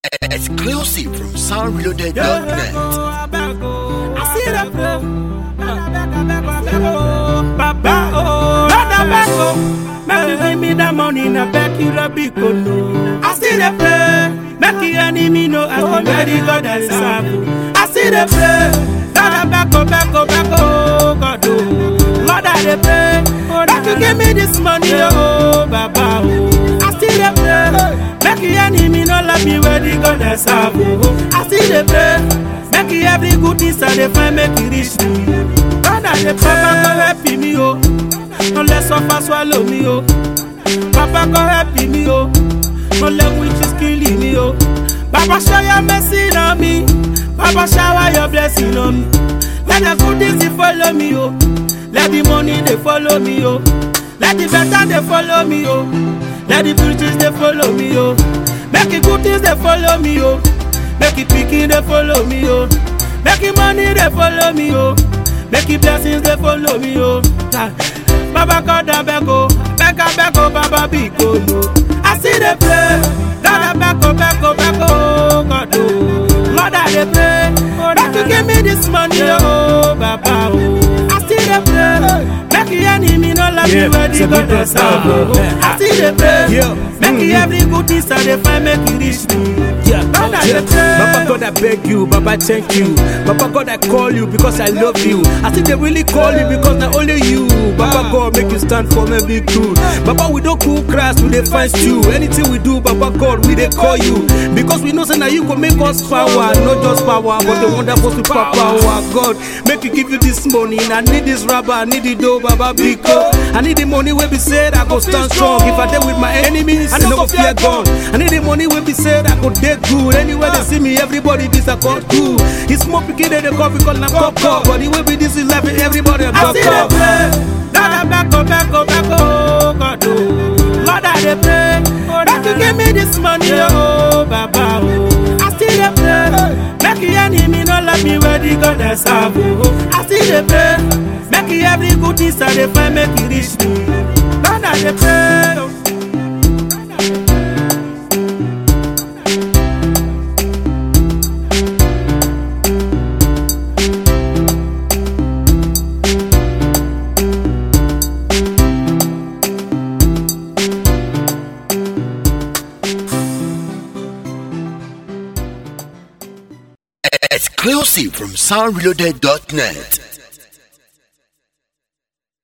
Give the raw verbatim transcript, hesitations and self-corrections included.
Exclusive from sound reloaded dot net. I see the flow. Baba, oh, Baba, make you give me the money, na back you the big no. I see the play, make you enemy know I am very God and serve. I see the play, Baba, back, back, back, oh, God, oh, Lord, I pray, make you give me this money, oh, Baba, oh. I see the play, make you enemy know love me where the God and serve. I see the play, make you every good thing so they find make you reach me. The Papa go happy me oh, no let suffer swallow me oh. Papa go happy me oh, no let witches kill me oh. Papa show your mercy on me, Papa shower your blessing on me. Let the good things they follow me oh, let the money they follow me oh, let the better they follow me oh, let the riches they follow me oh, make the good things they follow me oh, make it picking they follow me oh, make the money they follow me oh. Make it blessings they follow me, oh. Baba God and Beko, Beka Beko, Baba Biko, no. I see the play, God Beko, Beko, Beko, God, oh. Lord, I pray, that you give me this money, oh, Baba, oh. I see the play, make the enemy no love me where the God is, oh. I see the play, make it every good thing so they find make it reach me. Yeah, yeah. Baba God, I beg you, Baba thank you. Baba God, I call you because I love you. I think they really call you because not only you. Baba God, make you stand for me, big dude. Baba, we don't cook grass, we dey find stew. Anything we do, Baba God, we dey call you. Because we know say now you go make us power, not just power, but the wonderful super power. God, make you give you this money. I need this rubber, I need the dough, Baba Biko. I need the money where be said I go stand strong. If I deal with my enemies, I no go fear God. I need the money where be said I go dead good. Anywhere they see me, everybody this I call good. It's more picky than the coffee call na cup cup. But the way we this is life, everybody a cup cup. I see the play, Lord back up, back up, back up, God oh. Lord I pray, that you give me this money oh, Baba oh. I see the play, make the enemy no love me where the God has serve oh. I see the play, make the every good thing so they find make it reach me. Lord I pray oh. Exclusive from sound reloaded dot net.